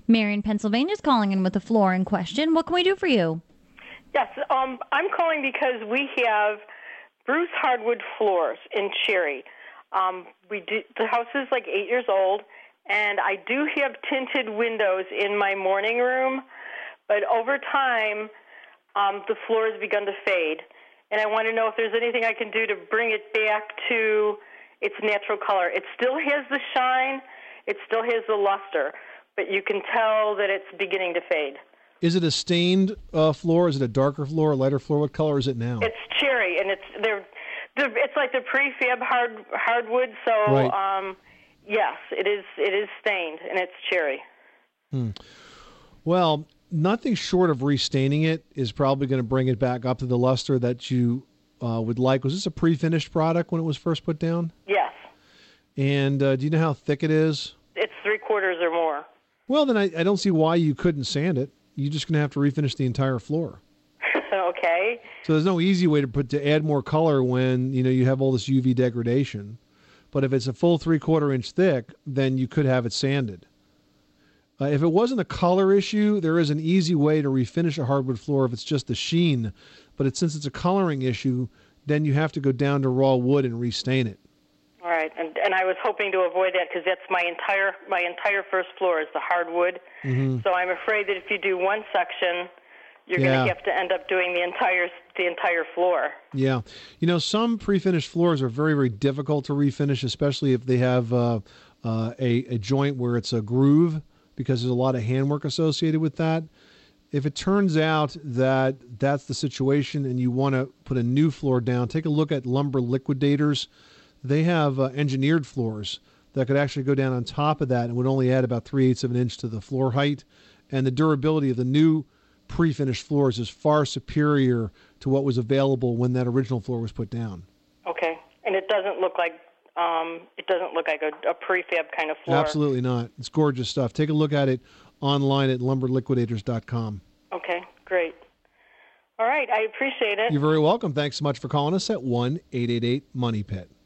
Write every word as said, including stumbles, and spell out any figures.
Mary in Pennsylvania is calling in with the floor in question. What can we do for you? Yes, um, I'm calling because we have Bruce hardwood floors in Cherry. Um, we do, the house is like eight years old, and I do have tinted windows in my morning room, but over time, um, the floor has begun to fade. And I want to know if there's anything I can do to bring it back to its natural color. It still has the shine, it still has the luster, but you can tell that it's beginning to fade. Is it a stained uh, floor? Is it a darker floor, a lighter floor? What color is it now? It's cherry, and it's they're, they're it's like the prefab hard hardwood. So right. um, yes, it is it is stained, and it's cherry. Hmm. Well, nothing short of restaining it is probably going to bring it back up to the luster that you uh, would like. Was this a pre-finished product when it was first put down? Yes. And uh, do you know how thick it is? It's three quarters or more. Well, then I, I don't see why you couldn't sand it. You're just going to have to refinish the entire floor. Okay. So there's no easy way to put to add more color when you know you have all this U V degradation. But if it's a full three quarter inch thick, then you could have it sanded. Uh, if it wasn't a color issue, there is an easy way to refinish a hardwood floor if it's just the sheen. But it's, since it's a coloring issue, then you have to go down to raw wood and restain it. All right, and and I was hoping to avoid that because that's my entire my entire first floor is the hardwood. Mm-hmm. So I'm afraid that if you do one section, you're Yeah. going to have to end up doing the entire the entire floor. Yeah. You know, some pre-finished floors are very, very difficult to refinish, especially if they have uh, uh, a, a joint where it's a groove, because there's a lot of handwork associated with that. If it turns out that that's the situation and you want to put a new floor down, take a look at Lumber Liquidators. They have uh, engineered floors that could actually go down on top of that and would only add about three-eighths of an inch to the floor height. And the durability of the new pre-finished floors is far superior to what was available when that original floor was put down. Okay, and it doesn't look like um, it doesn't look like a, a prefab kind of floor. Absolutely not. It's gorgeous stuff. Take a look at it online at lumber liquidators dot com. Okay, great. All right, I appreciate it. You're very welcome. Thanks so much for calling us at one eight eight eight money pit.